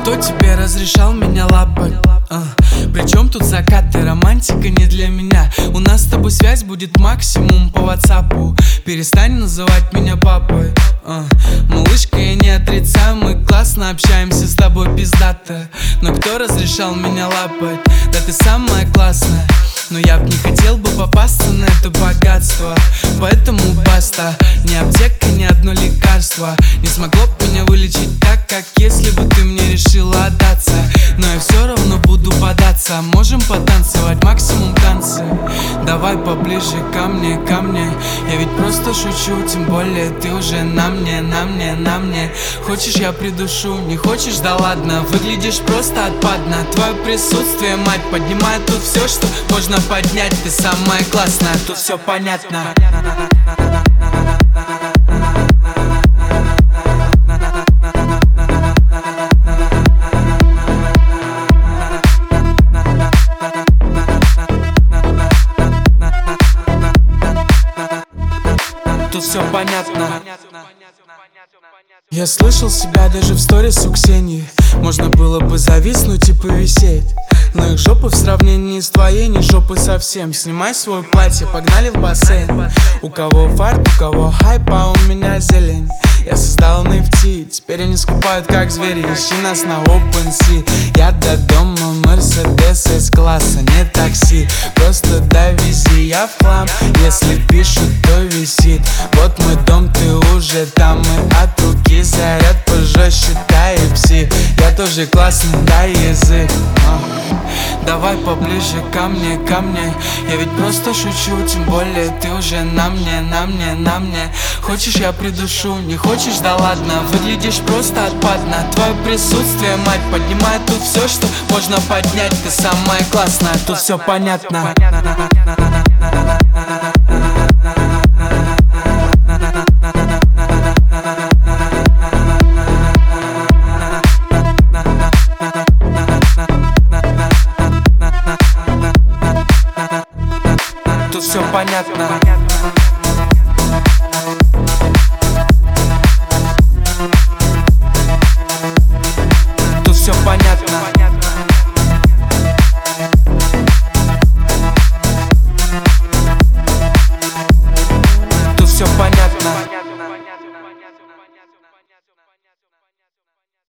Кто тебе разрешал меня лапать? Причем тут закат и романтика не для меня. У нас с тобой связь будет максимум по ватсапу. Перестань называть меня папой. Малышка, я не отрицаю, мы классно общаемся с тобой пиздато. Но кто разрешал меня лапать? Да ты самая классная. Но я б не хотел бы попасться на это богатство. Поэтому баста. Ни аптека, ни одно лекарство не смогло бы меня вылечить так, как если бы ты мне решила отдаться. Но я все равно буду податься. Можем потанцевать, максимум танцы. Давай поближе ко мне, ко мне. Я ведь просто шучу, тем более ты уже на мне, на мне, на мне. Хочешь, я придушу, не хочешь, да ладно. Выглядишь просто отпадно. Твое присутствие, мать, поднимает тут все, что можно поднять. Ты самая классная, тут все понятно. Тут все понятно. Я слышал себя даже в сторис у Ксении. Можно было бы зависнуть и повисеть. Но их жопы в сравнении с твоей не жопы совсем. Снимай свое платье, погнали в бассейн. У кого фарт, у кого хайп, а у меня зелень. Я создал NFT, теперь они скупают как звери. Ищи нас на OpenSea. Я до дома Мерседес S-класса, не такси. Просто довези, я в хлам. Если пишут, то висит. Вот мой дом, ты уже там. И от руки заряд пожестче Type-C. Я тоже классный, дай язык. Давай поближе ко мне, ко мне. Я ведь просто шучу, тем более ты уже на мне, на мне, на мне. Хочешь, я придушу, не хочешь, да ладно. Выглядишь просто отпадно. Твое присутствие, мать, поднимает тут все, что можно поднять. Ты самая классная, тут все понятно. Тут все понятно. Тут все понятно.